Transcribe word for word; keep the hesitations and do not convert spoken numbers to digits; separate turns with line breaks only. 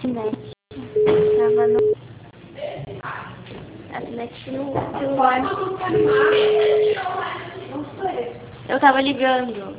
Net. Tava no. A net no celular. Eu tava ligando.